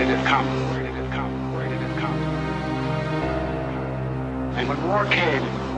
did it come? Where did it come? Where did it come? And when war came,